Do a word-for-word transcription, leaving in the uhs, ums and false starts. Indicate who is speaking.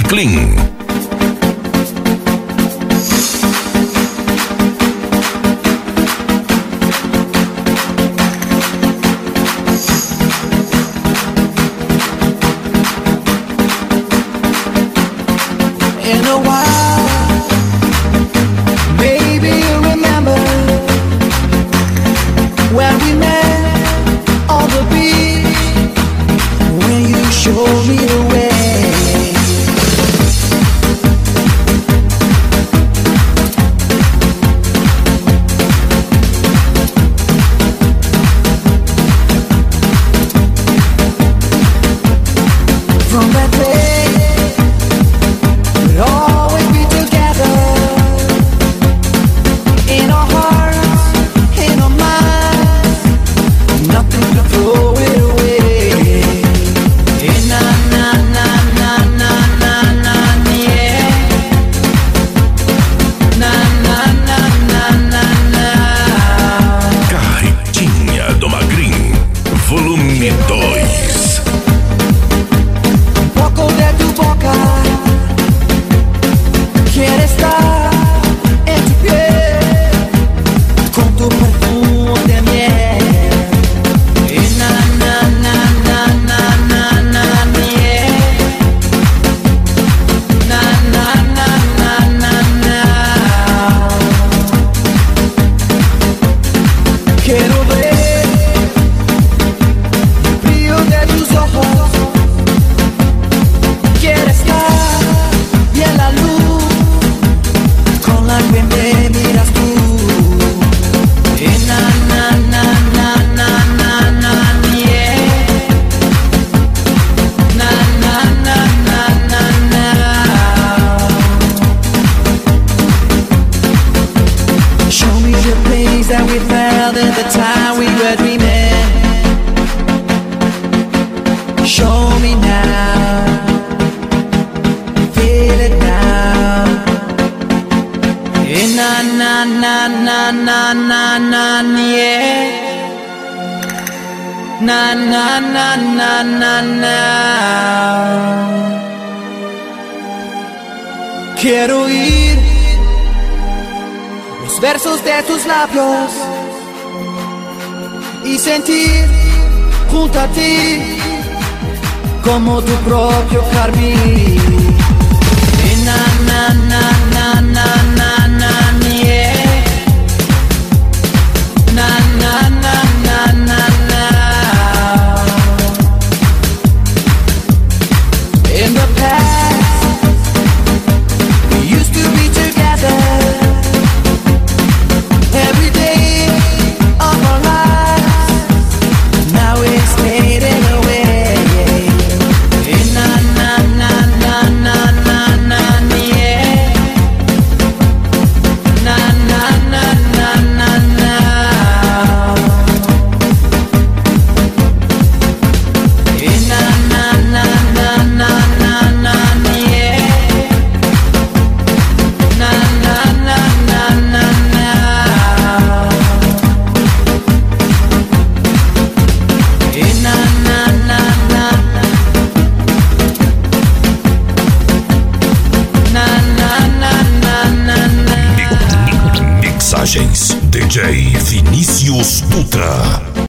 Speaker 1: Clean.
Speaker 2: In a while, maybe you remember when we met on the beach, when you showed me the way. From that day, we'd always be together, in our hearts, in our minds, nothing could throw it away. Eh, na na na na na na na, yeah. Na na na na na na.
Speaker 1: Carretinha do Magrinho, volume dois.
Speaker 2: Poco de tu boca, quiero estar en tu piel, con tu perfume de miel. Eh, na na na na na na na, yeah. Na na na na na na. Quiero ver el brillo de tus ojos. Quiero estar y en la luz con la que me miras tú. Eh, na na na na na na na, yeah. Na na na na na na. Show me the place that we felt at the time we were dreaming. Show me now. Feel it now. Eh, na na na na na na na, yeah. Na na na na na na. Quiero oír los versos de tus labios y sentir junto a ti como tu propio carmín. Eh, na na na na na na na, yeah. Na na na na na na. In the past, we used to be together every day of our lives. Now it's fading away. Eh, na na na na na na na, yeah. Na na na na na na. Eh, na na na na na na na, yeah. Na na na na na na. Eh, na na na na. Na na na na na na.
Speaker 1: Mixagens D J Vinícius Dutra.